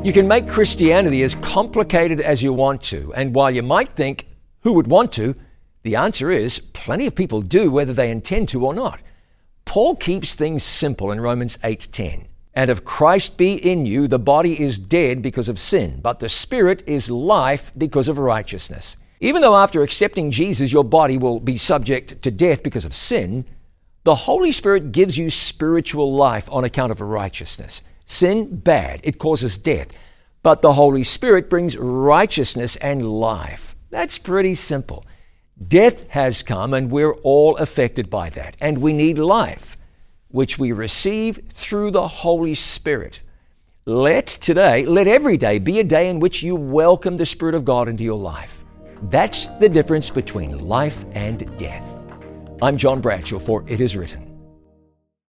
You can make Christianity as complicated as you want to, and while you might think, who would want to? The answer is, plenty of people do, whether they intend to or not. Paul keeps things simple in Romans 8:10. And if Christ be in you, the body is dead because of sin, but the spirit is life because of righteousness. Even though after accepting Jesus, your body will be subject to death because of sin, the Holy Spirit gives you spiritual life on account of righteousness. Sin, bad. It causes death. But the Holy Spirit brings righteousness and life. That's pretty simple. Death has come and we're all affected by that. And we need life, which we receive through the Holy Spirit. Let every day be a day in which you welcome the Spirit of God into your life. That's the difference between life and death. I'm John Bradshaw for It Is Written.